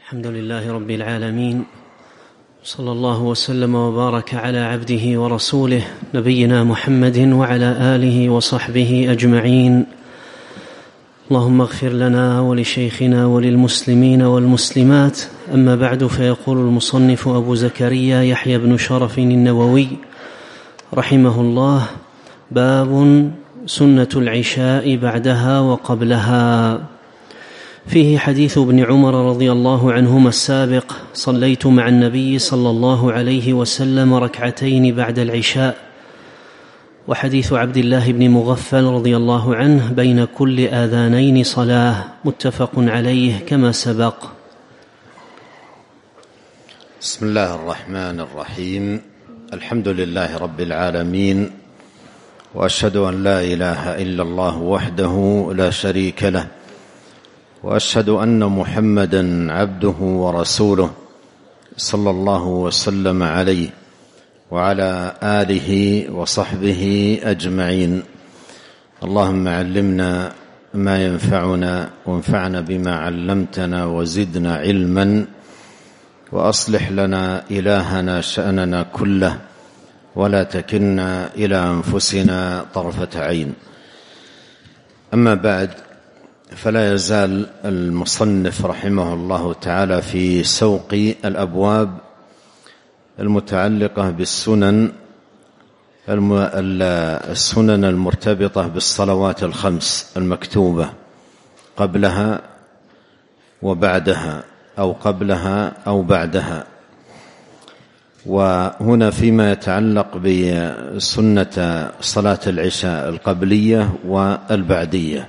الحمد لله رب العالمين، صلى الله وسلم وبارك على عبده ورسوله نبينا محمد وعلى آله وصحبه أجمعين. اللهم اغفر لنا ولشيخنا وللمسلمين والمسلمات. أما بعد، فيقول المصنف أبو زكريا يحيى بن شرف النووي رحمه الله: باب سنة العشاء بعدها وقبلها. فيه حديث ابن عمر رضي الله عنهما السابق: صليت مع النبي صلى الله عليه وسلم ركعتين بعد العشاء. وحديث عبد الله بن مغفل رضي الله عنه: بين كل آذانين صلاة، متفق عليه كما سبق. بسم الله الرحمن الرحيم. الحمد لله رب العالمين، وأشهد أن لا إله إلا الله وحده لا شريك له، وأشهد أن محمدًا عبده ورسوله صلى الله وسلم عليه وعلى آله وصحبه أجمعين. اللهم علمنا ما ينفعنا، وانفعنا بما علمتنا، وزدنا علما، وأصلح لنا إلهنا شأننا كله، ولا تكلنا إلى أنفسنا طرفة عين. أما بعد، فلا يزال المصنف رحمه الله تعالى في سوق الأبواب المتعلقة بالسنن المرتبطة بالصلوات الخمس المكتوبة قبلها وبعدها، أو قبلها أو بعدها. وهنا فيما يتعلق بسنة صلاة العشاء القبلية والبعدية.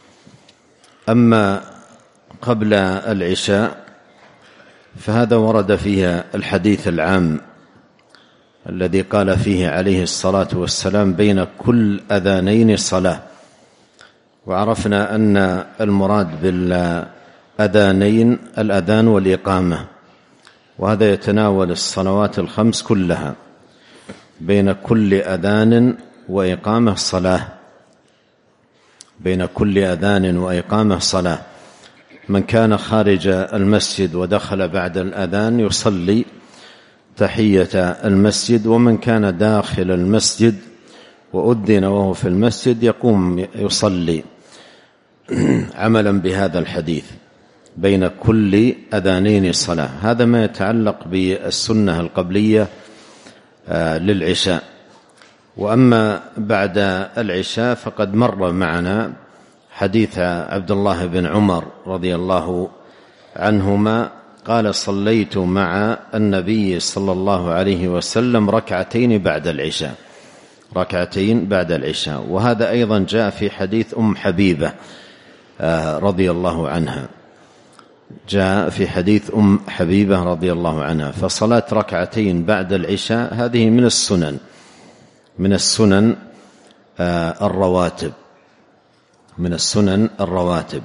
أما قبل العشاء فهذا ورد فيها الحديث العام الذي قال فيه عليه الصلاة والسلام: بين كل أذانين صلاة. وعرفنا أن المراد بالأذانين الأذان والإقامة، وهذا يتناول الصلوات الخمس كلها. بين كل أذان وإقامة صلاة، بين كل أذان وإقامة صلاة. من كان خارج المسجد ودخل بعد الأذان يصلي تحية المسجد، ومن كان داخل المسجد وأذن وهو في المسجد يقوم يصلي عملا بهذا الحديث: بين كل أذانين صلاة. هذا ما يتعلق بالسنة القبلية للعشاء. وأما بعد العشاء فقد مر معنا حديث عبد الله بن عمر رضي الله عنهما قال: صليت مع النبي صلى الله عليه وسلم ركعتين بعد العشاء، ركعتين بعد العشاء. وهذا أيضا جاء في حديث حبيبة رضي الله عنها، جاء في حديث حبيبة رضي الله عنها. فصلاة ركعتين بعد العشاء هذه من السنن، من السنن الرواتب، من السنن الرواتب.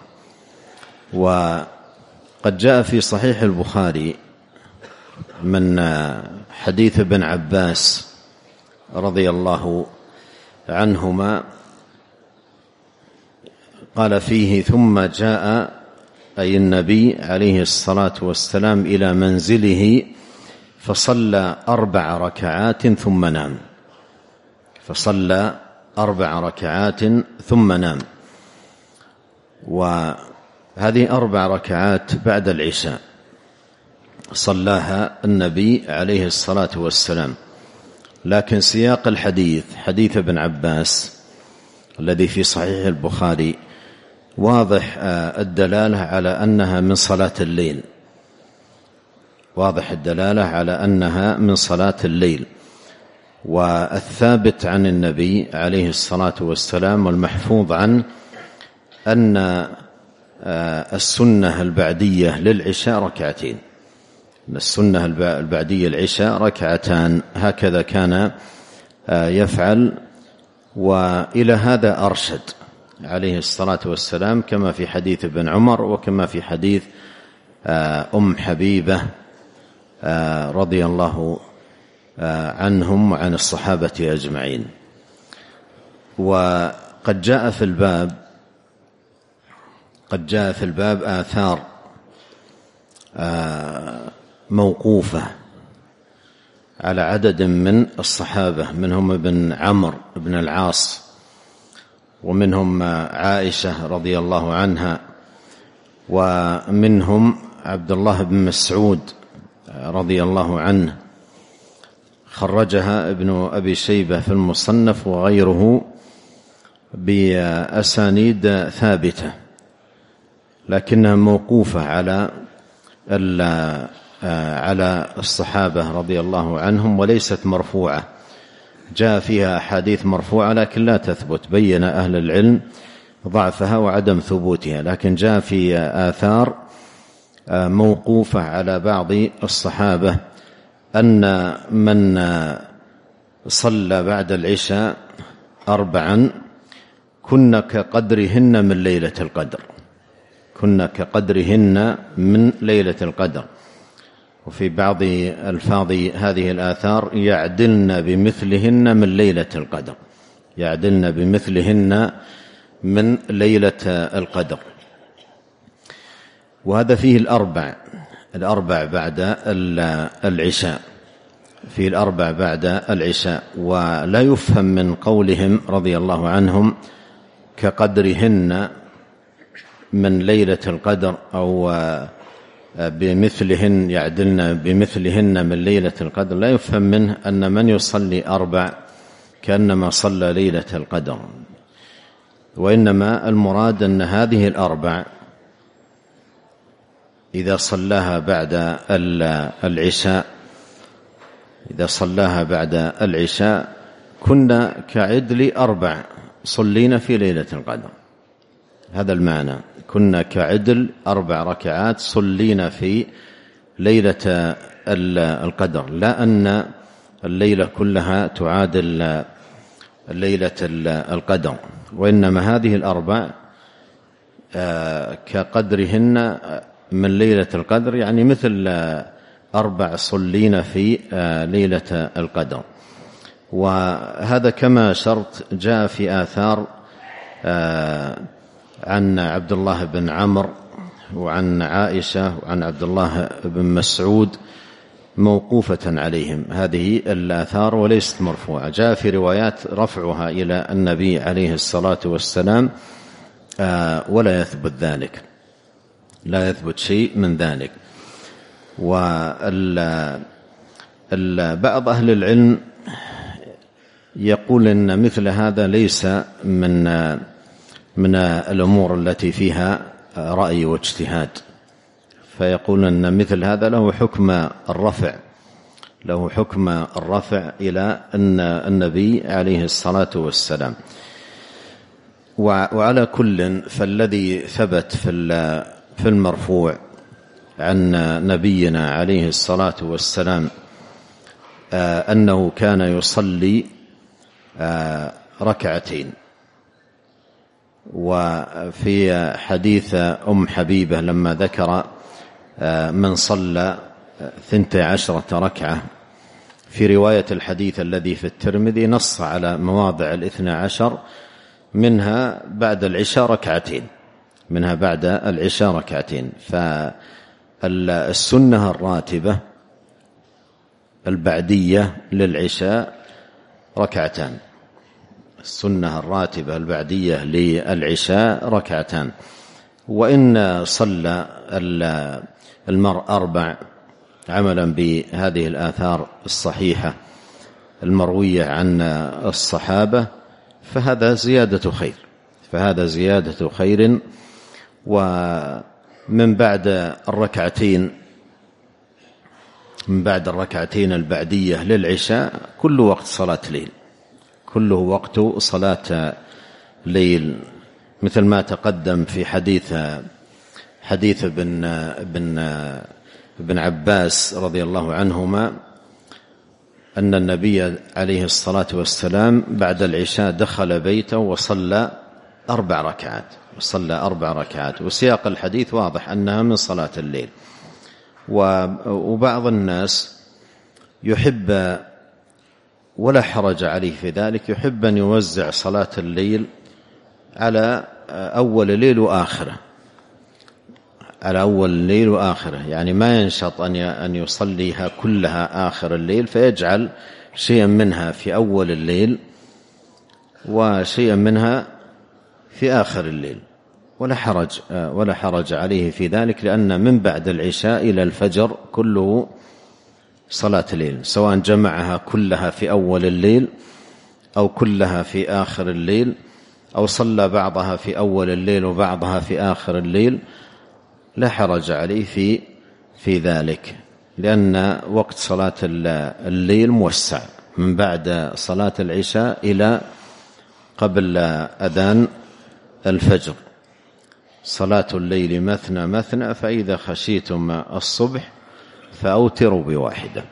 وقد جاء في صحيح البخاري من حديث ابن عباس رضي الله عنهما قال فيه: ثم جاء، أي النبي عليه الصلاة والسلام، إلى منزله فصلى 4 ركعات ثم نام، فصلى 4 ركعات ثم نام. وهذه 4 ركعات بعد العشاء صلاها النبي عليه الصلاة والسلام. لكن سياق الحديث، حديث ابن عباس الذي في صحيح البخاري، واضح الدلالة على أنها من صلاة الليل، واضح الدلالة على أنها من صلاة الليل. والثابت عن النبي عليه الصلاة والسلام والمحفوظ عنه أن السنة البعدية للعشاء ركعتين، السنة البعدية العشاء ركعتان، هكذا كان يفعل. وإلى هذا أرشد عليه الصلاة والسلام، كما في حديث ابن عمر وكما في حديث حبيبة رضي الله عنهم وعن الصحابة أجمعين. وقد جاء في الباب آثار موقوفة على عدد من الصحابة، منهم ابن عمرو بن العاص، ومنهم عائشة رضي الله عنها، ومنهم عبد الله بن مسعود رضي الله عنه، خرجها ابن أبي شيبة في المصنف وغيره بأسانيد ثابتة، لكنها موقوفة على الصحابة رضي الله عنهم وليست مرفوعة. جاء فيها أحاديث مرفوعة لكن لا تثبت، بين أهل العلم ضعفها وعدم ثبوتها، لكن جاء في آثار موقوفة على بعض الصحابة أن من صلى بعد العشاء 4 كن كقدرهن من ليلة القدر، كن كقدرهن من ليلة القدر. وفي بعض ألفاظ هذه الآثار يعدلن بمثلهن من ليلة القدر، يعدلن بمثلهن من ليلة القدر. وهذا فيه الأربع بعد العشاء، فيه الأربع بعد العشاء. ولا يفهم من قولهم رضي الله عنهم كقدرهن من ليلة القدر أو بمثلهن، يعدلن بمثلهن من ليلة القدر، لا يفهم منه أن من يصلي 4 كأنما صلى ليلة القدر، وإنما المراد أن هذه 4 إذا صلاها بعد العشاء، إذا صلاها بعد العشاء كنا كعدل 4 صلينا في ليلة القدر. هذا المعنى، كنا كعدل 4 ركعات صلينا في ليلة القدر، لا أن الليلة كلها تعادل ليلة القدر، وإنما هذه 4 كقدرهن من ليلة القدر، يعني مثل 4 صلينا في ليلة القدر. وهذا كما شرط جاء في آثار عن عبد الله بن عمرو وعن عائشة وعن عبد الله بن مسعود موقوفة عليهم هذه الآثار وليست مرفوعة. جاء في روايات رفعها إلى النبي عليه الصلاة والسلام ولا يثبت ذلك، لا يثبت شيء من ذلك. بعض أهل العلم يقول إن مثل هذا ليس من الأمور التي فيها رأي واجتهاد، فيقول أن مثل هذا له حكم الرفع، له حكم الرفع إلى أن النبي عليه الصلاة والسلام. وعلى كل فالذي ثبت في المرفوع عن نبينا عليه الصلاة والسلام أنه كان يصلي 2 وفي حديث أم حبيبة لما ذكر من صلى 12 ركعة، في رواية الحديث الذي في الترمذي نص على مواضع 12 منها بعد العشاء 2، منها بعد العشاء 2. فالسنة الراتبة البعدية للعشاء 2، السنة الراتبة البعدية للعشاء 2. وإن صلى المرء 4 عملا بهذه الآثار الصحيحة المروية عن الصحابة فهذا زيادة خير، فهذا زيادة خير. ومن بعد الركعتين البعدية للعشاء كل وقت صلاة ليل، كله وقت صلاة ليل، مثل ما تقدم في حديث ابن عباس رضي الله عنهما أن النبي عليه الصلاة والسلام بعد العشاء دخل بيته وصلى 4 ركعات، وسياق الحديث واضح أنها من صلاة الليل. وبعض الناس يحب، ولا حرج عليه في ذلك، يحب أن يوزع صلاة الليل على أول ليل وآخره، على أول الليل وآخره، يعني ما ينشط أن يصليها كلها آخر الليل، فيجعل شيئا منها في أول الليل وشيئا منها في آخر الليل، ولا حرج عليه في ذلك، لأن من بعد العشاء إلى الفجر كله صلاة الليل، سواء جمعها كلها في أول الليل أو كلها في آخر الليل، أو صلى بعضها في أول الليل وبعضها في آخر الليل، لا حرج عليه في ذلك، لأن وقت صلاة الليل موسع من بعد صلاة العشاء إلى قبل أذان الفجر. صلاة الليل مثنى مثنى، فإذا خشيتم الصبح فأوتروا بواحدة.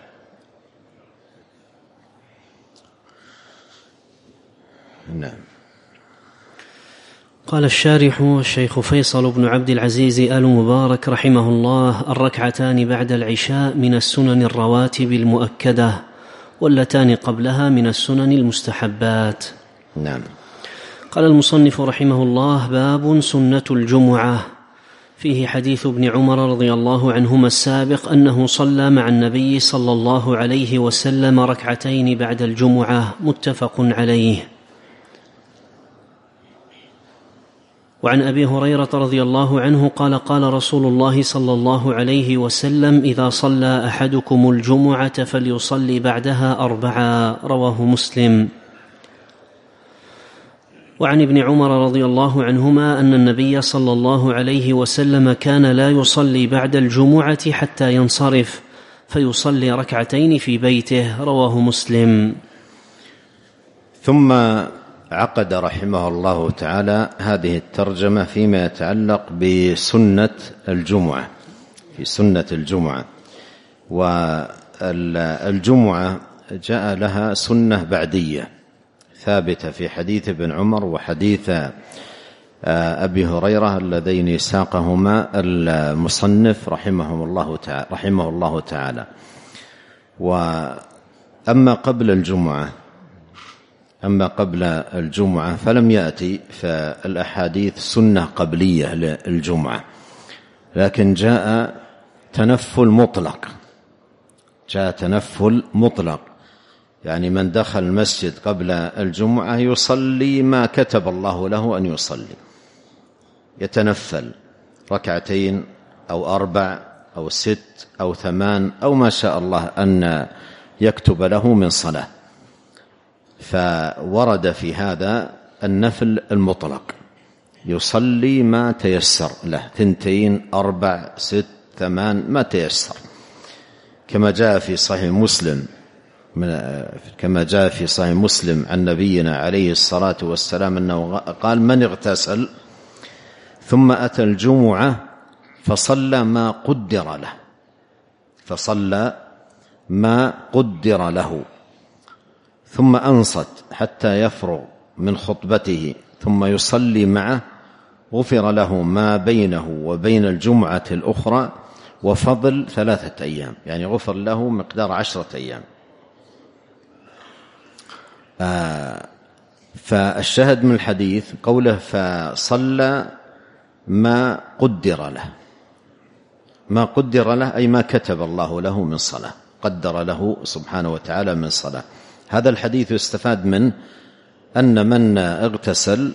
نعم. قال الشارح الشيخ فيصل بن عبد العزيز آل مبارك رحمه الله: الركعتان بعد العشاء من السنن الرواتب المؤكدة، واللتان قبلها من السنن المستحبات. نعم. قال المصنف رحمه الله: باب سنة الجمعة. فيه حديث ابن عمر رضي الله عنهما السابق أنه صلى مع النبي صلى الله عليه وسلم ركعتين بعد الجمعة، متفق عليه. وعن أبي هريرة رضي الله عنه قال: قال رسول الله صلى الله عليه وسلم: إذا صلى أحدكم الجمعة فليصلي بعدها 4، رواه مسلم. وعن ابن عمر رضي الله عنهما أن النبي صلى الله عليه وسلم كان لا يصلي بعد الجمعة حتى ينصرف، فيصلي ركعتين في بيته، رواه مسلم. ثم عقد رحمه الله تعالى هذه الترجمة فيما يتعلق بسنة الجمعة، في سنة الجمعة. والجمعة جاء لها سنة بعدية ثابتة في حديث ابن عمر وحديث أبي هريرة اللذين ساقهما المصنف رحمه الله تعالى. وأما قبل الجمعة فلم يأتي فالأحاديث سنة قبلية للجمعة، لكن جاء تنفل مطلق، يعني من دخل المسجد قبل الجمعة يصلي ما كتب الله له أن يصلي، يتنفل 2 أو 4 أو 6 أو 8 أو ما شاء الله أن يكتب له من صلاة. فورد في هذا النفل المطلق، يصلي ما تيسر له، 2 4 6 8 ما تيسر، كما جاء في صحيح مسلم عن نبينا عليه الصلاة والسلام أنه قال: من اغتسل ثم أتى الجمعة فصلى ما قدر له ثم أنصت حتى يفرغ من خطبته ثم يصلي معه، غفر له ما بينه وبين الجمعة الأخرى وفضل 3 أيام، يعني غفر له مقدار 10 أيام. فالشاهد من الحديث قوله: فصلى ما قدر له، أي ما كتب الله له من صلاة، قدر له سبحانه وتعالى من صلاة. هذا الحديث يستفاد منه أن من اغتسل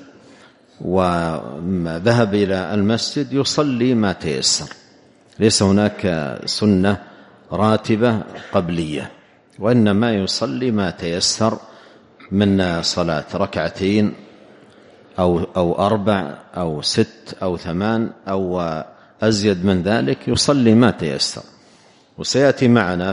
وذهب إلى المسجد يصلي ما تيسر، ليس هناك سنة راتبة قبلية، وإنما يصلي ما تيسر من صلاة، 2 أو 4 أو 6 أو 8 أو أزيد من ذلك، يصلي ما تيسر. وسيأتي معنا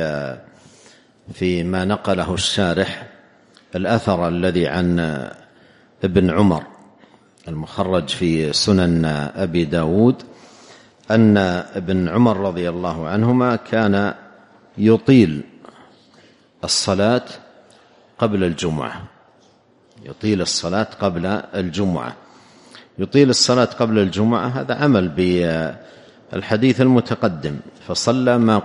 في ما نقله الشارح الأثر الذي عن ابن عمر المخرج في سنن أبي داود، أن ابن عمر رضي الله عنهما كان يطيل الصلاة قبل الجمعة، يطيل الصلاة قبل الجمعة. هذا عمل بالحديث المتقدم: فصلى ما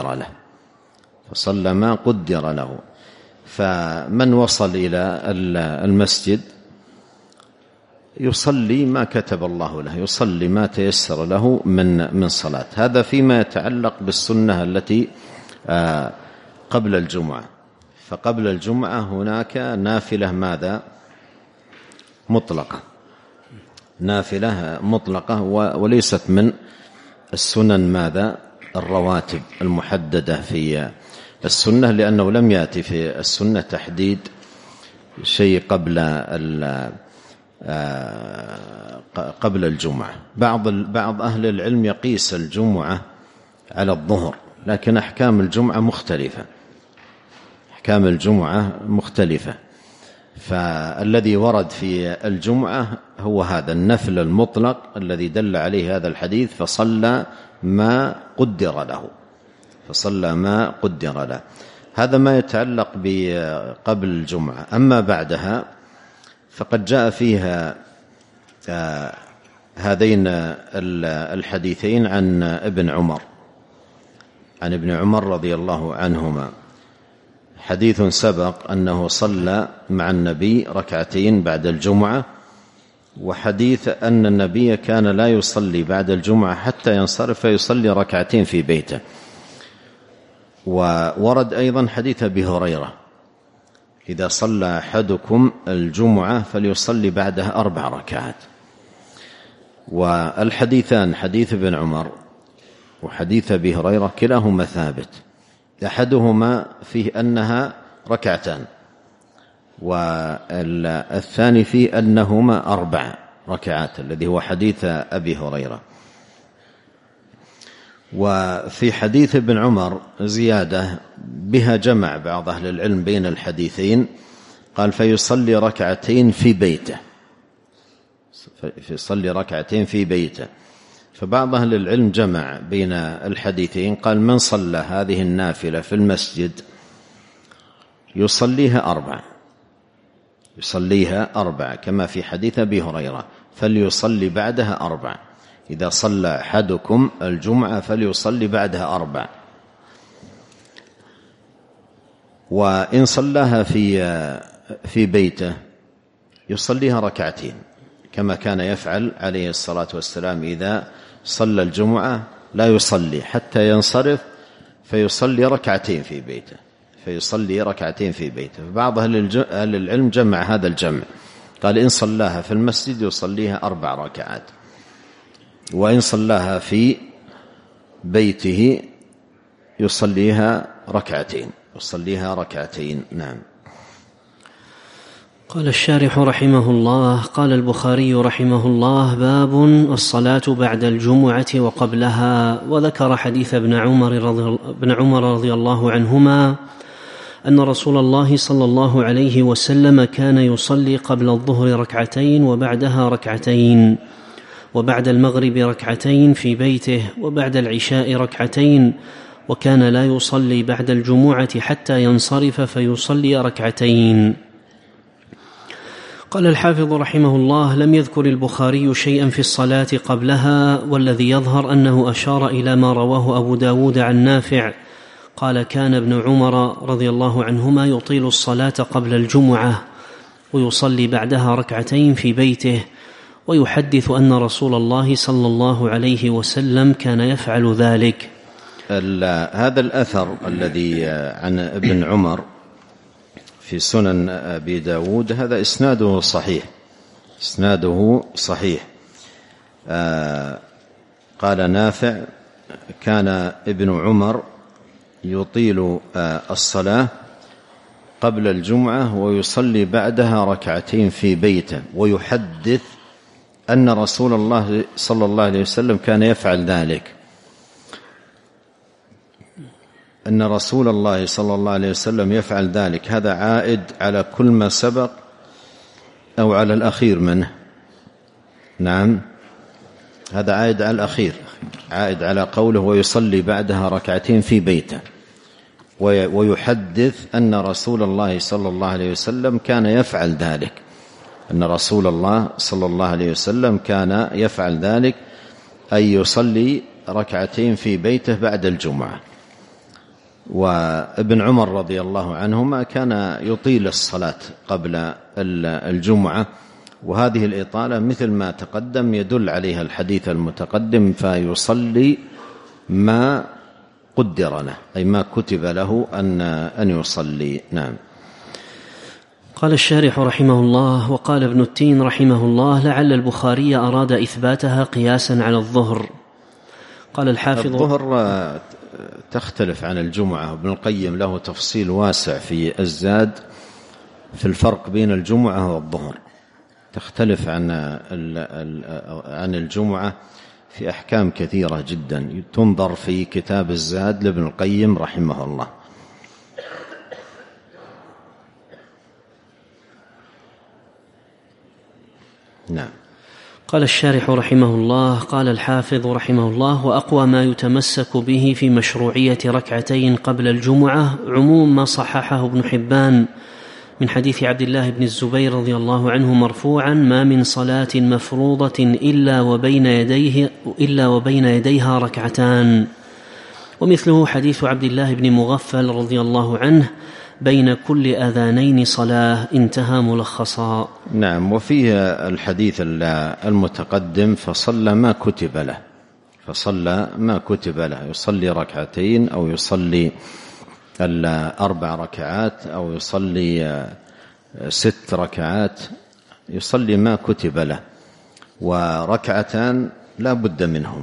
قدر له. فمن وصل إلى المسجد يصلي ما كتب الله له، يصلي ما تيسر له من صلاة. هذا فيما يتعلق بالسنة التي قبل الجمعة. فقبل الجمعة هناك نافلة ماذا؟ مطلقة، نافلة مطلقة وليست من السنن ماذا؟ الرواتب المحددة في السنة، لأنه لم يأتي في السنة تحديد شيء قبل الجمعة. بعض أهل العلم يقيس الجمعة على الظهر، لكن أحكام الجمعة مختلفة، أحكام الجمعة مختلفة. فالذي ورد في الجمعة هو هذا النفل المطلق الذي دل عليه هذا الحديث، فصلى ما قدر له، فصلى ما قدر له. هذا ما يتعلق قبل الجمعة. أما بعدها فقد جاء فيها هذين الحديثين عن ابن عمر رضي الله عنهما. حديث سبق أنه صلى مع النبي ركعتين بعد الجمعة، وحديث أن النبي كان لا يصلي بعد الجمعة حتى ينصرف فيصلي ركعتين في بيته. وورد أيضا حديث أبي هريرة: إذا صلى أحدكم الجمعة فليصلي بعدها 4 ركعات. والحديثان حديث ابن عمر وحديث أبي هريرة كلاهما ثابت، أحدهما فيه أنها ركعتان، والثاني فيه أنهما 4 ركعات الذي هو حديث أبي هريرة. وفي حديث ابن عمر زيادة بها جمع بعض أهل العلم بين الحديثين، قال: فيصلي ركعتين في بيته، فيصلي ركعتين في بيته. فبعض أهل العلم جمع بين الحديثين، قال: من صلى هذه النافلة في المسجد يصليها 4، يصليها 4 كما في حديث أبي هريرة: فليصلي بعدها 4. إذا صلى أحدكم الجمعة فليصلي بعدها 4. وإن صلاها في بيته يصليها ركعتين كما كان يفعل عليه الصلاة والسلام. إذا صلى الجمعة لا يصلي حتى ينصرف فيصلي ركعتين في بيته، فيصلي ركعتين في بيته. فبعض أهل العلم جمع هذا الجمع، قال: إن صلاها في المسجد يصليها 4 ركعات، وإن صلاها في بيته يصليها ركعتين، يصليها ركعتين. نعم. قال الشارح رحمه الله: قال البخاري رحمه الله: باب الصلاة بعد الجمعة وقبلها. وذكر حديث ابن عمر رضي الله عنهما أن رسول الله صلى الله عليه وسلم كان يصلي قبل الظهر ركعتين وبعدها ركعتين، وبعد المغرب ركعتين في بيته، وبعد العشاء ركعتين، وكان لا يصلي بعد الجمعة حتى ينصرف فيصلي ركعتين. قال الحافظ رحمه الله: لم يذكر البخاري شيئا في الصلاة قبلها، والذي يظهر أنه أشار إلى ما رواه أبو داود عن نافع قال: كان ابن عمر رضي الله عنهما يطيل الصلاة قبل الجمعة ويصلي بعدها ركعتين في بيته، ويحدث أن رسول الله صلى الله عليه وسلم كان يفعل ذلك. هذا الأثر الذي عن ابن عمر في سنن أبي داود هذا إسناده صحيح، إسناده صحيح. قال نافع: كان ابن عمر يطيل الصلاة قبل الجمعة ويصلي بعدها ركعتين في بيته، ويحدث أن رسول الله صلى الله عليه وسلم كان يفعل ذلك، أن رسول الله صلى الله عليه وسلم يفعل ذلك. هذا عائد على كل ما سبق أو على الأخير منه؟ نعم، هذا عائد على الأخير، عائد على قوله: ويصلي بعدها ركعتين في بيته، ويحدث أن رسول الله صلى الله عليه وسلم كان يفعل ذلك، أن رسول الله صلى الله عليه وسلم كان يفعل ذلك، أي يصلي ركعتين في بيته بعد الجمعة. وابن عمر رضي الله عنهما كان يطيل الصلاة قبل الجمعة وهذه الإطالة مثل ما تقدم يدل عليها الحديث المتقدم: فيصلي ما قدر له، أي ما كتب له أن يصلي. نعم. قال الشارح رحمه الله: وقال ابن التين رحمه الله: لعل البخاري أراد إثباتها قياسا على الظهر. قال الحافظ: الظهر تختلف عن الجمعة، ابن القيم له تفصيل واسع في الزاد في الفرق بين الجمعة والظهر، تختلف عن الجمعة في أحكام كثيرة جدا، تنظر في كتاب الزاد لابن القيم رحمه الله. نعم. قال الشارح رحمه الله: قال الحافظ رحمه الله: وأقوى ما يتمسك به في مشروعية ركعتين قبل الجمعة عموم ما صححه ابن حبان من حديث عبد الله بن الزبير رضي الله عنه مرفوعا: ما من صلاة مفروضة إلا وبين يديها ركعتان. ومثله حديث عبد الله بن مغفل رضي الله عنه: بين كل أذانين صلاة. انتهى ملخصا. نعم. وفيه الحديث المتقدم: فصلى ما كتب له، يصلي ركعتين أو يصلي 4 ركعات أو يصلي 6 ركعات، يصلي ما كتب له. وركعتان لا بد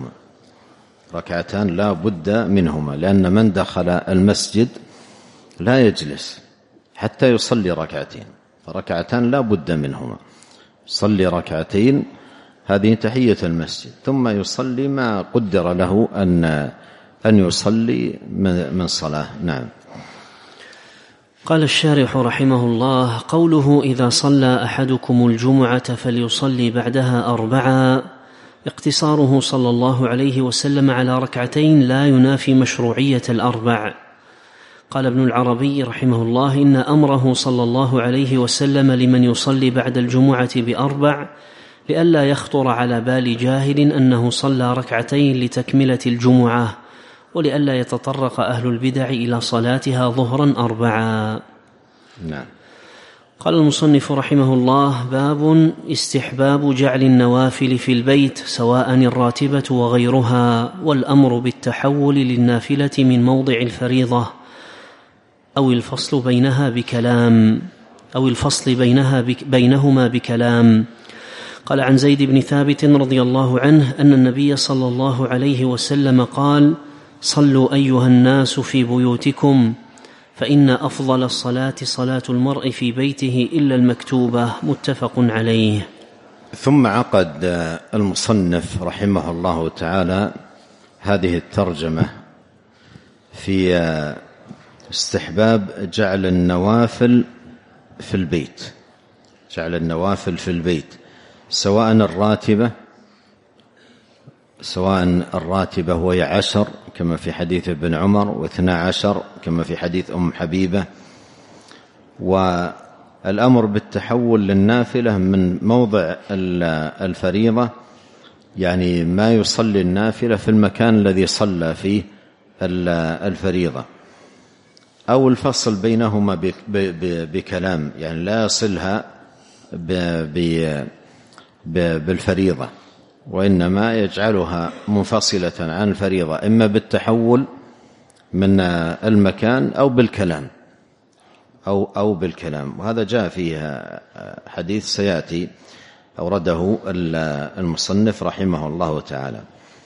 منهما، لأن من دخل المسجد لا يجلس حتى يصلي ركعتين، فركعتان لا بد منهما. يصلي ركعتين، هذه تحية المسجد، ثم يصلي ما قدر له أن يصلي من صلاة. نعم. قال الشارح رحمه الله: قوله: إذا صلى أحدكم الجمعة فليصلي بعدها 4، اقتصاره صلى الله عليه وسلم على ركعتين لا ينافي مشروعية 4. قال ابن العربي رحمه الله: إن أمره صلى الله عليه وسلم لمن يصلي بعد الجمعة ب4 لئلا يخطر على بال جاهل أنه صلى ركعتين لتكملة الجمعة، ولئلا يتطرق أهل البدع إلى صلاتها ظهرا 4. نعم. قال المصنف رحمه الله: باب استحباب جعل النوافل في البيت سواء الراتبة وغيرها، والأمر بالتحول للنافلة من موضع الفريضة أو الفصل بينهما بكلام. قال: عن زيد بن ثابت رضي الله عنه أن النبي صلى الله عليه وسلم قال: صلوا أيها الناس في بيوتكم، فإن أفضل الصلاة صلاة المرء في بيته إلا المكتوبة. متفق عليه. ثم عقد المصنف رحمه الله تعالى هذه الترجمة في استحباب جعل النوافل في البيت، سواء الراتبة وهي 10 كما في حديث ابن عمر، و12 كما في حديث أم حبيبة. والأمر بالتحول للنافلة من موضع الفريضة، يعني ما يصلي النافلة في المكان الذي صلى فيه الفريضة، أو الفصل بينهما بكلام، يعني لا يصلها بالفريضة، وإنما يجعلها منفصلة عن الفريضة، إما بالتحول من المكان أو بالكلام. وهذا جاء فيه حديث سيأتي أورده المصنف رحمه الله تعالى.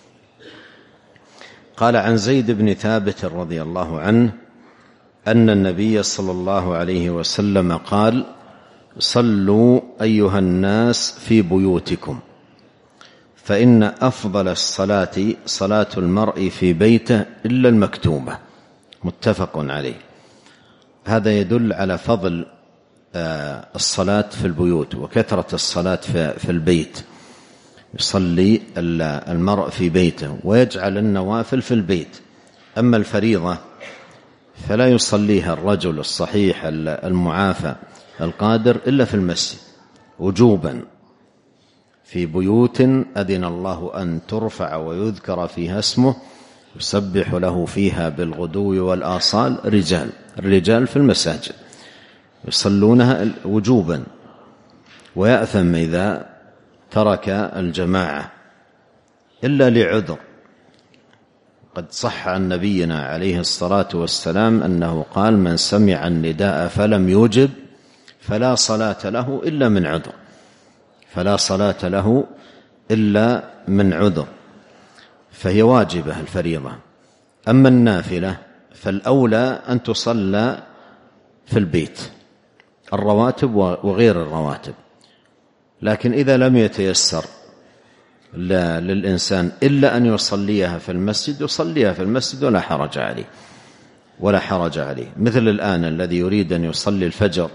قال: عن زيد بن ثابت رضي الله عنه أن النبي صلى الله عليه وسلم قال: صلوا أيها الناس في بيوتكم، فإن أفضل الصلاة صلاة المرء في بيته إلا المكتوبة. متفق عليه. هذا يدل على فضل الصلاة في البيوت وكثرة الصلاة في البيت. يصلي المرء في بيته ويجعل النوافل في البيت. أما الفريضة فلا يصليها الرجل الصحيح المعافى القادر إلا في المسجد وجوبا، في بيوت أذن الله أن ترفع ويذكر فيها اسمه يسبح له فيها بالغدو والآصال الرجال في المساجد يصلونها وجوبا. ويأثم إذا ترك الجماعة إلا لعذر. قد صح عن نبينا عليه الصلاة والسلام أنه قال: من سمع النداء فلم يوجب فلا صلاة له إلا من عذر، فلا صلاة له إلا من عذر، فهي واجبة الفريضة. أما النافلة فالأولى أن تصلى في البيت، الرواتب وغير الرواتب. لكن إذا لم يتيسر للإنسان إلا أن يصليها في المسجد يصليها في المسجد ولا حرج عليه. مثل الآن الذي يريد أن يصلي الفجر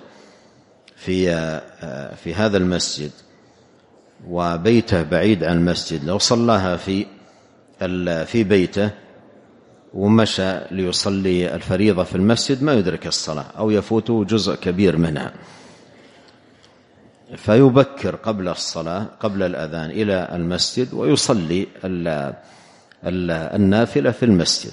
في هذا المسجد وبيته بعيد عن المسجد، لو صلاها في بيته ومشى ليصلي الفريضة في المسجد ما يدرك الصلاة أو يفوته جزء كبير منها، فيبكر قبل الصلاة قبل الأذان إلى المسجد ويصلي النافلة في المسجد،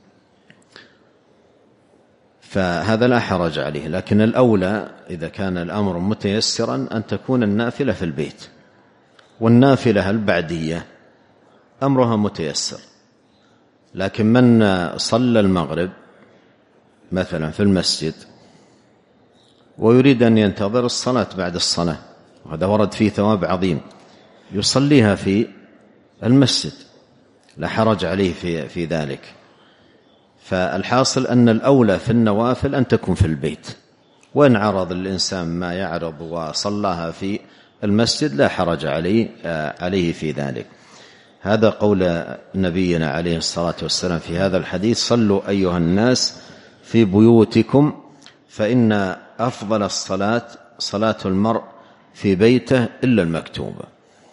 فهذا لا حرج عليه. لكن الأولى إذا كان الأمر متيسرا أن تكون النافلة في البيت. والنافلة البعدية أمرها متيسر، لكن من صلى المغرب مثلا في المسجد ويريد أن ينتظر الصلاة بعد الصلاة، وهذا ورد فيه ثواب عظيم، يصليها في المسجد لا حرج عليه في ذلك. فالحاصل أن الأولى في النوافل أن تكون في البيت، وإن عرض الإنسان ما يعرض وصلاها في المسجد لا حرج عليه في ذلك. هذا قول نبينا عليه الصلاة والسلام في هذا الحديث: صلوا أيها الناس في بيوتكم فإن أفضل الصلاة صلاة المرء في بيته إلا المكتوبة.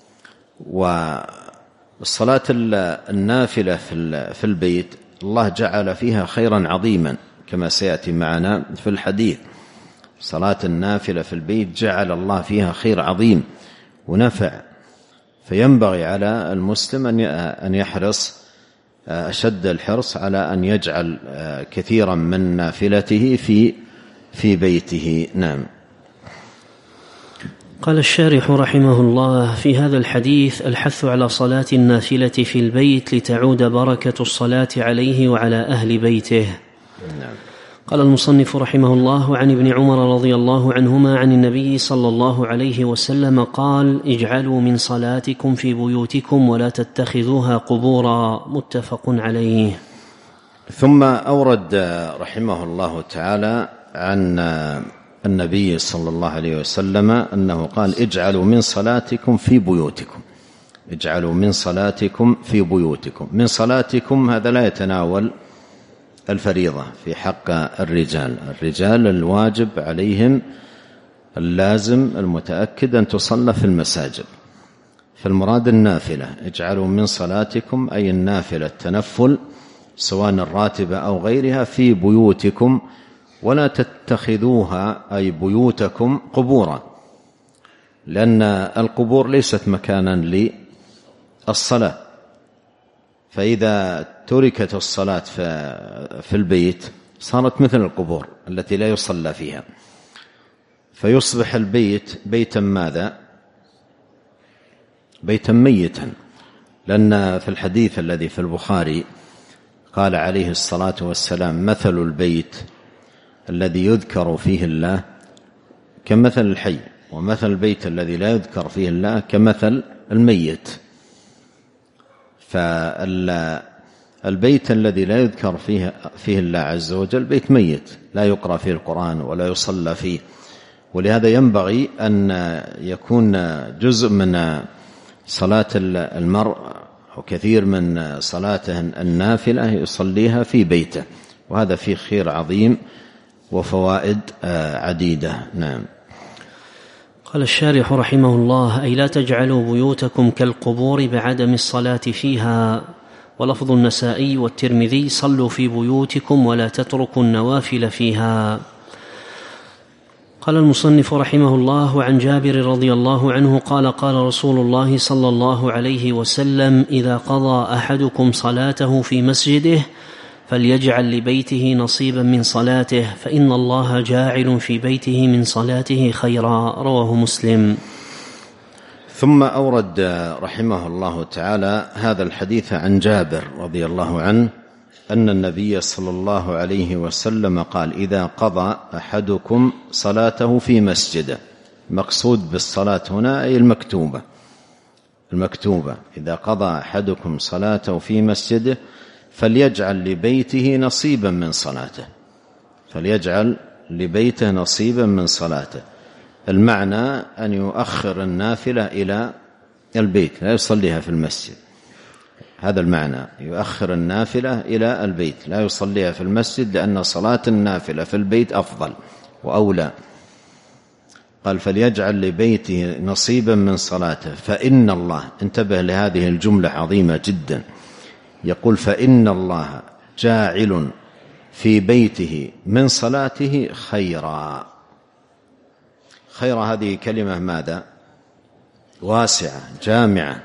والصلاة النافلة في البيت الله جعل فيها خيرا عظيما كما سيأتي معنا في الحديث. صلاة النافلة في البيت جعل الله فيها خير عظيم ونفع، فينبغي على المسلم أن يحرص أشد الحرص على أن يجعل كثيرا من نافلته في بيته. نعم. قال الشارح رحمه الله: في هذا الحديث الحث على صلاة النافلة في البيت لتعود بركة الصلاة عليه وعلى أهل بيته. نعم. قال المصنف رحمه الله: عن ابن عمر رضي الله عنهما عن النبي صلى الله عليه وسلم قال: اجعلوا من صلاتكم في بيوتكم ولا تتخذوها قبورا. متفق عليه. ثم أورد رحمه الله تعالى عن النبي صلى الله عليه وسلم أنه قال: اجعلوا من صلاتكم في بيوتكم. اجعلوا من صلاتكم في بيوتكم. من صلاتكم هذا لا يتناول الفريضة في حق الرجال الواجب عليهم اللازم المتأكد أن تصلى في المساجد، فالمراد النافلة. اجعلوا من صلاتكم أي النافلة التنفل سواء الراتبة أو غيرها في بيوتكم ولا تتخذوها أي بيوتكم قبورا، لأن القبور ليست مكانا للصلاة، فإذا تركت الصلاة في البيت صارت مثل القبور التي لا يصلى فيها، فيصبح البيت بيتا ماذا؟ بيتا ميتا. لأن في الحديث الذي في البخاري قال عليه الصلاة والسلام: مثل البيت الذي يذكر فيه الله كمثل الحي، ومثل البيت الذي لا يذكر فيه الله كمثل الميت. فالبيت الذي لا يذكر فيه الله عز وجل بيت ميت لا يقرأ فيه القرآن ولا يصلى فيه، ولهذا ينبغي أن يكون جزء من صلاة المرء أو كثير من صلاته النافلة يصليها في بيته، وهذا فيه خير عظيم وفوائد عديدة. نعم. قال الشارح رحمه الله: أي لا تجعلوا بيوتكم كالقبور بعدم الصلاة فيها. ولفظ النسائي والترمذي: صلوا في بيوتكم ولا تتركوا النوافل فيها. قال المصنف رحمه الله: عن جابر رضي الله عنه قال: قال رسول الله صلى الله عليه وسلم: إذا قضى أحدكم صلاته في مسجده فليجعل لبيته نصيبا من صلاته، فإن الله جاعل في بيته من صلاته خيرا. رواه مسلم. ثم أورد رحمه الله تعالى هذا الحديث عن جابر رضي الله عنه أن النبي صلى الله عليه وسلم قال: إذا قضى أحدكم صلاته في مسجده. مقصود بالصلاة هنا أي المكتوبة. إذا قضى أحدكم صلاته في مسجده فليجعل لبيته نصيبا من صلاته. المعنى أن يؤخر النافلة إلى البيت، لا يصليها في المسجد. هذا المعنى، يؤخر النافلة إلى البيت، لا يصليها في المسجد، لأن صلاة النافلة في البيت أفضل وأولى. قال: فليجعل لبيته نصيبا من صلاته، فإن الله، انتبه لهذه الجملة عظيمة جدا، يقول: فإن الله جاعل في بيته من صلاته خيرا. هذه كلمة ماذا؟ واسعة جامعة.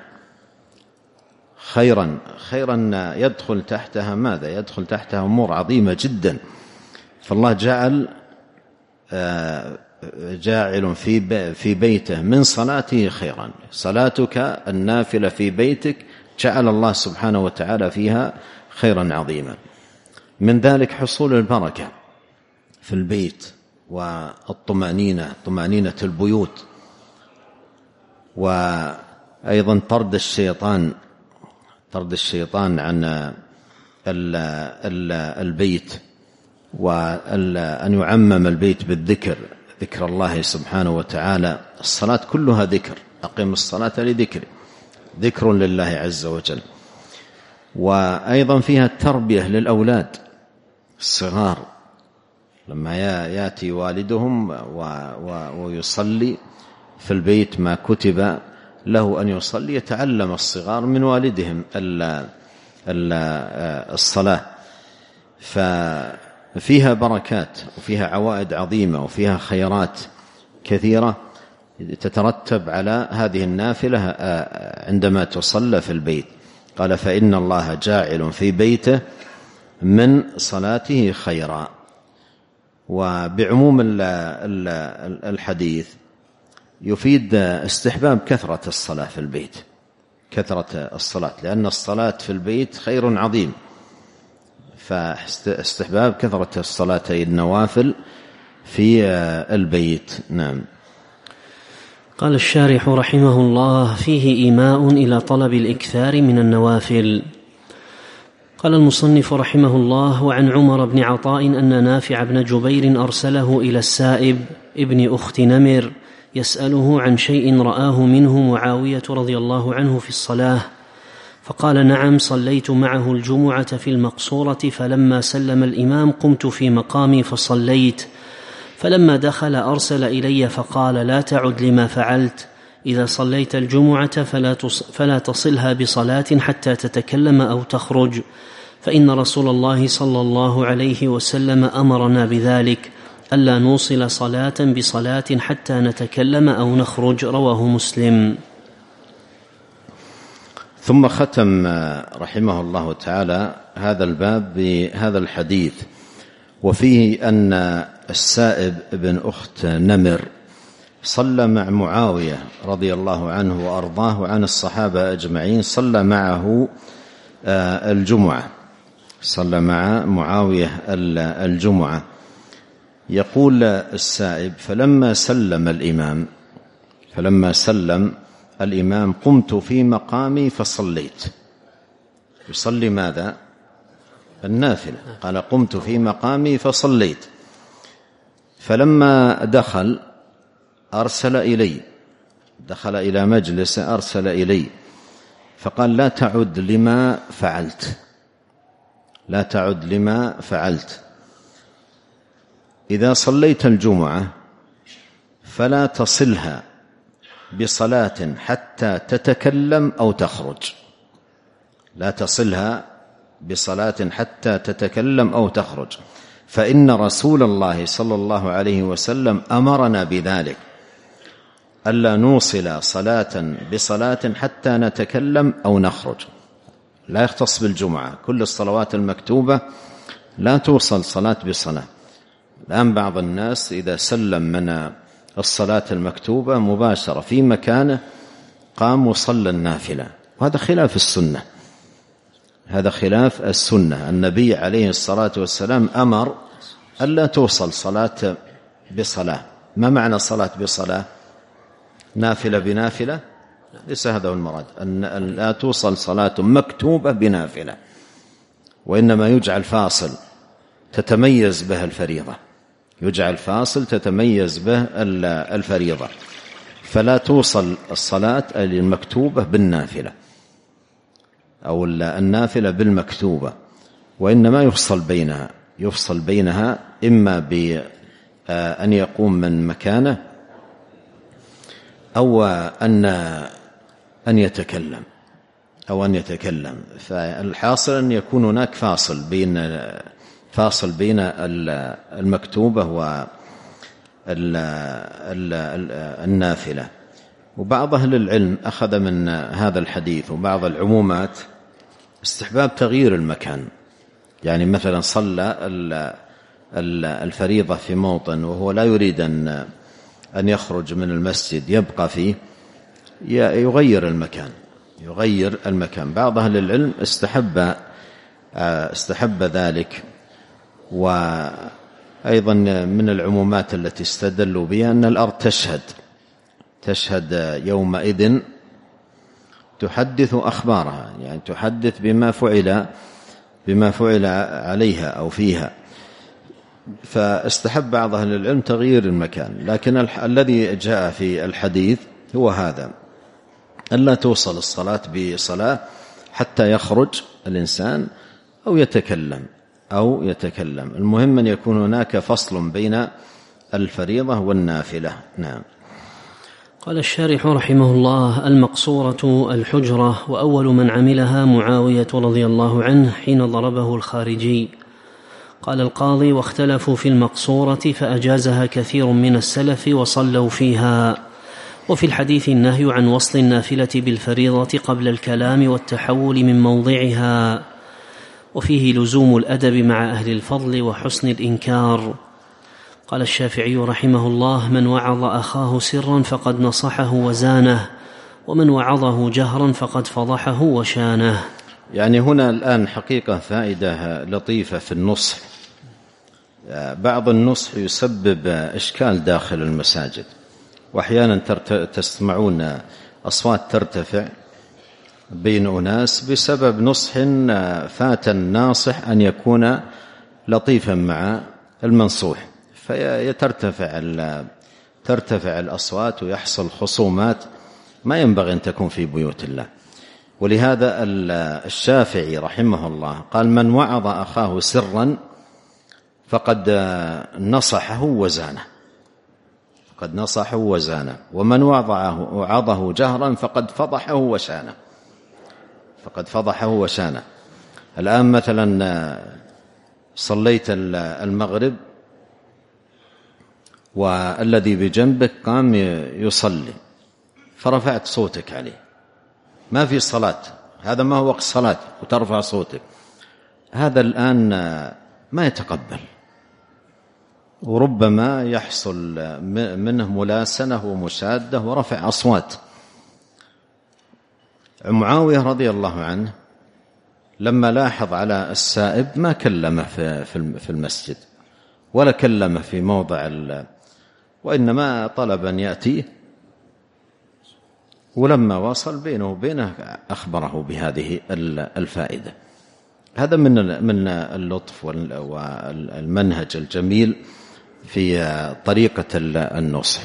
خيرا يدخل تحتها ماذا؟ يدخل تحتها أمور عظيمة جدا. فالله جاعل في بيته من صلاته خيرا. صلاتك النافلة في بيتك جعل الله سبحانه وتعالى فيها خيرا عظيما. من ذلك حصول البركة في البيت، طمأنينة البيوت، وأيضا طرد الشيطان عن البيت، وأن يعمم البيت بالذكر، ذكر الله سبحانه وتعالى. الصلاة كلها ذكر، أقم الصلاة لذكري، ذكر لله عز وجل. وأيضا فيها التربية للأولاد الصغار، لما يأتي والدهم ويصلي في البيت ما كتب له أن يصلي، يتعلم الصغار من والدهم الصلاة. ففيها بركات وفيها عوائد عظيمة وفيها خيرات كثيرة تترتب على هذه النافلة عندما تصلى في البيت. قال: فإن الله جاعل في بيته من صلاته خيرا. وبعموم الحديث يفيد استحباب كثرة الصلاة في البيت، لأن الصلاة في البيت خير عظيم، فاستحباب كثرة الصلاة النوافل في البيت. نعم. قال الشارح رحمه الله: فيه إيماء إلى طلب الإكثار من النوافل. قال المصنف رحمه الله: وعن عمر بن عطاء أن نافع بن جبير أرسله إلى السائب ابن أخت نمر يسأله عن شيء رآه منه معاوية رضي الله عنه في الصلاة، فقال: نعم، صليت معه الجمعة في المقصورة، فلما سلم الإمام قمت في مقامي فصليت، فلما دخل أرسل إلي فقال: لا تعد لما فعلت، إذا صليت الجمعة فلا تصلها بصلاة حتى تتكلم أو تخرج، فإن رسول الله صلى الله عليه وسلم أمرنا بذلك، ألا نوصل صلاة بصلاة حتى نتكلم أو نخرج. رواه مسلم. ثم ختم رحمه الله تعالى هذا الباب بهذا الحديث، وفيه أن السائب بن أخت نمر صلى مع معاوية رضي الله عنه وأرضاه عن الصحابة أجمعين، صلى معه الجمعة، صلى مع معاوية الجمعة. يقول السائب: فلما سلم الإمام قمت في مقامي فصليت. يصلي ماذا؟ النافلة. قال: قمت في مقامي فصليت، فلما دخل إلى مجلس أرسل إلي فقال: لا تعد لما فعلت، إذا صليت الجمعة فلا تصلها بصلاة حتى تتكلم أو تخرج. لا تصلها بصلاة حتى تتكلم أو تخرج، فإن رسول الله صلى الله عليه وسلم أمرنا بذلك، ألا نوصل صلاة بصلاة حتى نتكلم أو نخرج. لا يختص بالجمعة، كل الصلوات المكتوبة لا توصل صلاة بصلاة. الآن بعض الناس إذا سلم من الصلاة المكتوبة مباشرة في مكانه قام وصلى النافلة، وهذا خلاف السنة، هذا خلاف السنة. النبي عليه الصلاة والسلام أمر ألا توصل صلاة بصلاة. ما معنى صلاة بصلاة؟ نافلة بنافلة؟ ليس هذا هو المراد، أن لا توصل صلاة مكتوبة بنافلة، وإنما يجعل فاصل تتميز به الفريضة، يجعل فاصل تتميز به الفريضة، فلا توصل الصلاة المكتوبة بالنافلة أو النافلة بالمكتوبة، وإنما يفصل بينها إما بأن يقوم من مكانه أو أن يتكلم. فالحاصل أن يكون هناك فاصل بين المكتوبة والنافلة. وبعض أهل العلم أخذ من هذا الحديث وبعض العمومات استحباب تغيير المكان، يعني مثلا صلى الفريضة في موطن وهو لا يريد أن يخرج من المسجد يبقى فيه، يغير المكان. بعض أهل العلم استحب ذلك. وأيضا من العمومات التي استدلوا بها أن الأرض تشهد يومئذ، تحدث أخبارها، يعني تحدث بما فعل عليها أو فيها. فاستحب بعض أهل العلم تغيير المكان، لكن الذي جاء في الحديث هو هذا، ألا توصل الصلاة بصلاة حتى يخرج الإنسان أو يتكلم. المهم أن يكون هناك فصل بين الفريضة والنافلة. نعم. قال الشارح رحمه الله: المقصورة الحجرة، وأول من عملها معاوية رضي الله عنه حين ضربه الخارجي. قال القاضي: واختلفوا في المقصورة فأجازها كثير من السلف وصلوا فيها. وفي الحديث النهي عن وصل النافلة بالفريضة قبل الكلام والتحول من موضعها، وفيه لزوم الأدب مع أهل الفضل وحسن الإنكار. قال الشافعي رحمه الله: من وعظ أخاه سرا فقد نصحه وزانه، ومن وعظه جهرا فقد فضحه وشانه. يعني هنا الآن حقيقة فائدة لطيفة في النصح. بعض النصح يسبب إشكال داخل المساجد، وأحيانا تسمعون أصوات ترتفع بين أناس بسبب نصح فات الناصح أن يكون لطيفا مع المنصوح، فترتفع الأصوات ويحصل خصومات ما ينبغي أن تكون في بيوت الله. ولهذا الشافعي رحمه الله قال: من وعظ أخاه سرا فقد نصحه وزانه، ومن وعظه جهرا فقد فضحه وشانه. الآن مثلا صليت المغرب والذي بجنبك قام يصلي فرفعت صوتك عليه، ما في صلاة، هذا ما هو وقت صلاة وترفع صوتك، هذا الآن ما يتقبل، وربما يحصل منه ملاسنة ومشادة ورفع أصوات. معاوية رضي الله عنه لما لاحظ على السائب ما كلمه في المسجد ولا كلمه في موضع وإنما طلب أن يأتيه، ولما وصل بينه وبينه أخبره بهذه الفائدة. هذا من اللطف والمنهج الجميل في طريقة النصح.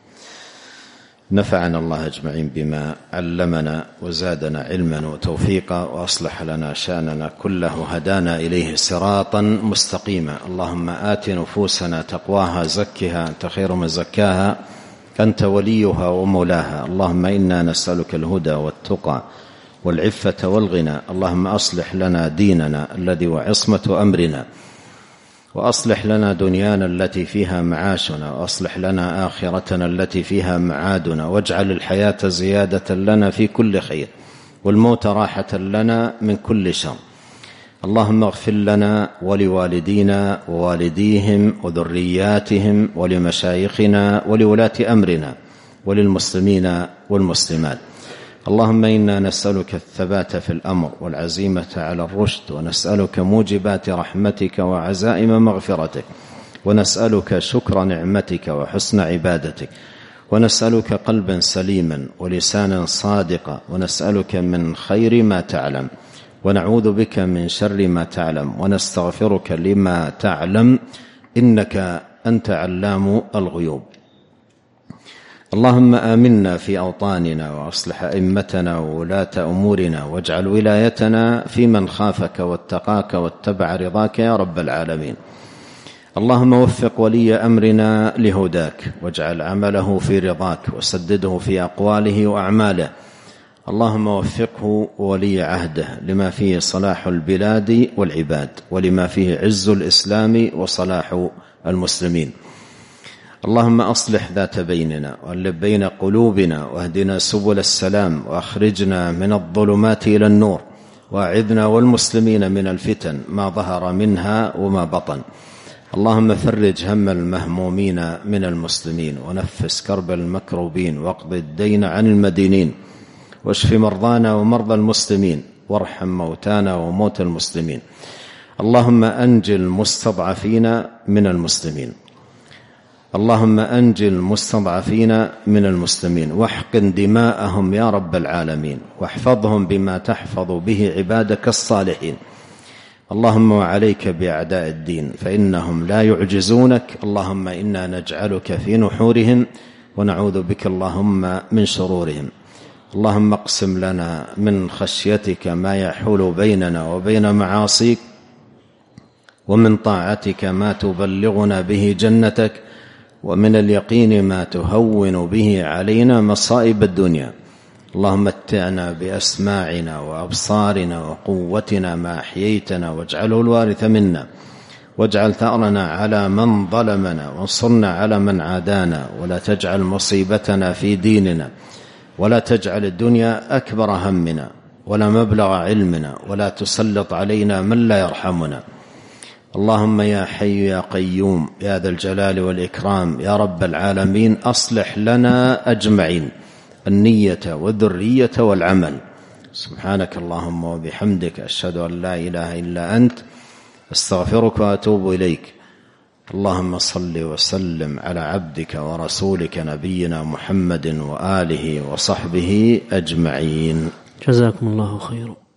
نفعنا الله أجمعين بما علمنا وزادنا علما وتوفيقا، وأصلح لنا شأننا كله، هدانا إليه صراطا مستقيما. اللهم آت نفوسنا تقواها، زكها أنت خير من زكاها، أنت وليها ومولاها. اللهم إنا نسألك الهدى والتقى والعفة والغنى. اللهم أصلح لنا ديننا الذي وعصمة أمرنا، وأصلح لنا دنيانا التي فيها معاشنا، وأصلح لنا آخرتنا التي فيها معادنا، واجعل الحياة زيادة لنا في كل خير، والموت راحة لنا من كل شر. اللهم اغفر لنا ولوالدينا ووالديهم وذرياتهم ولمشايخنا ولولاة أمرنا وللمسلمين والمسلمات. اللهم إنا نسألك الثبات في الأمر والعزيمة على الرشد، ونسألك موجبات رحمتك وعزائم مغفرتك، ونسألك شكر نعمتك وحسن عبادتك، ونسألك قلبا سليما ولسانا صادقا، ونسألك من خير ما تعلم، ونعوذ بك من شر ما تعلم، ونستغفرك لما تعلم، إنك أنت علام الغيوب. اللهم آمنا في أوطاننا، وأصلح أئمتنا وولاة أمورنا، واجعل ولايتنا في من خافك واتقاك واتبع رضاك يا رب العالمين. اللهم وفق ولي أمرنا لهداك، واجعل عمله في رضاك، وسدده في أقواله وأعماله. اللهم وفقه ولي عهده لما فيه صلاح البلاد والعباد، ولما فيه عز الإسلام وصلاح المسلمين. اللهم أصلح ذات بيننا، وألف بين قلوبنا، واهدنا سبل السلام، وأخرجنا من الظلمات إلى النور، وأعذنا والمسلمين من الفتن ما ظهر منها وما بطن. اللهم فرج هم المهمومين من المسلمين، ونفس كرب المكروبين، واقض الدين عن المدينين، واشف مرضانا ومرضى المسلمين، وارحم موتانا وموتى المسلمين. اللهم أنجِ المستضعفين من المسلمين، اللهم أنجِ المستضعفين من المسلمين، واحقن دماءهم يا رب العالمين، واحفظهم بما تحفظ به عبادك الصالحين. اللهم وعليك بأعداء الدين فإنهم لا يعجزونك. اللهم إنا نجعلك في نحورهم، ونعوذ بك اللهم من شرورهم. اللهم اقسم لنا من خشيتك ما يحول بيننا وبين معاصيك، ومن طاعتك ما تبلغنا به جنتك، ومن اليقين ما تهون به علينا مصائب الدنيا. اللهم متعنا بأسماعنا وأبصارنا وقوتنا ما أحييتنا، واجعله الوارث منا، واجعل ثأرنا على من ظلمنا، وانصرنا على من عادانا، ولا تجعل مصيبتنا في ديننا، ولا تجعل الدنيا أكبر همنا ولا مبلغ علمنا، ولا تسلط علينا من لا يرحمنا. اللهم يا حي يا قيوم يا ذا الجلال والإكرام يا رب العالمين، أصلح لنا أجمعين النية والذرية والعمل. سبحانك اللهم وبحمدك، أشهد أن لا إله إلا أنت، أستغفرك وأتوب إليك. اللهم صل وسلم على عبدك ورسولك نبينا محمد وآله وصحبه أجمعين. جزاكم الله خيرا.